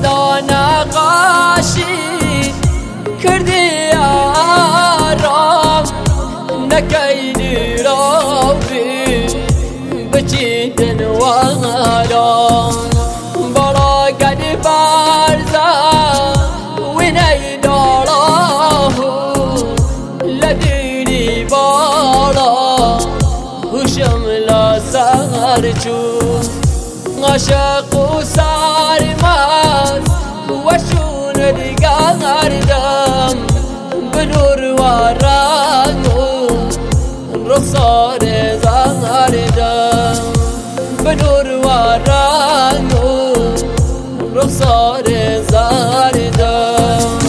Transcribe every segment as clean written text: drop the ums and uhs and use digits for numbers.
خدا نقاشی کردی آرام نکیدی رابی بچیدن وارام برا قد بارزا وینای داراه لدیری بالا هوشم لا سارچو عاشق و سارماز وشون دیگاردم بنور وارانو رخسار زاردم بنور وارانو رخسار زاردم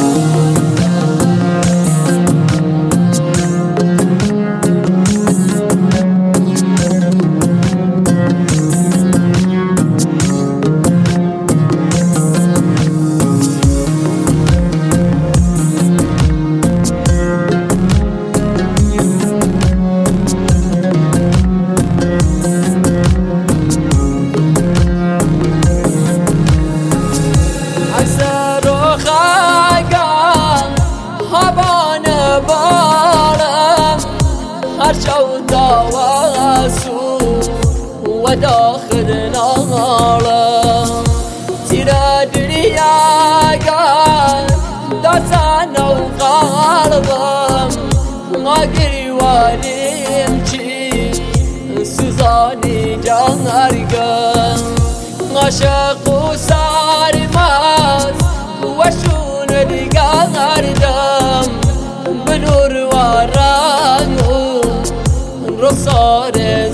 هرشو داواسو وداخل نارا تيرا درياقا داسانا وقالبا ما قري والمشي سوزاني جانارقا عاشق وسارماز وشون دقاردم بنور وارانو رخسار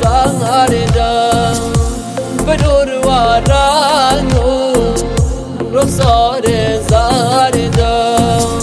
زاردم بنور وارانو رخسار زاردم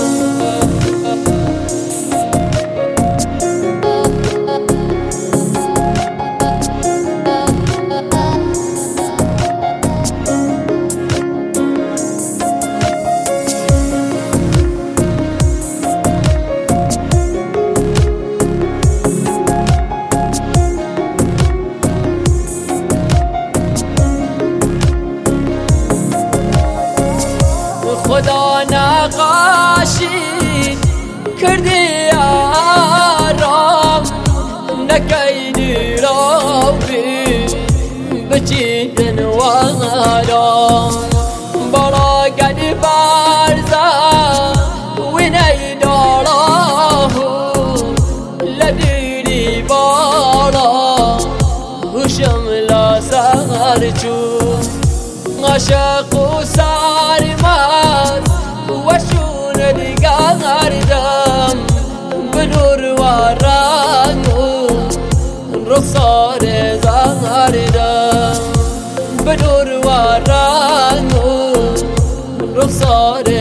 خدا نقاشی کردی آرام نکیدی رابی بچیدن وارام برا قد بارزا وینای داراه لدیری بالا هوشم لا سارچو عاشق و سارماز وشون دیگاردم بنور وارانو رخسار زاردم بنور وارانو رخسار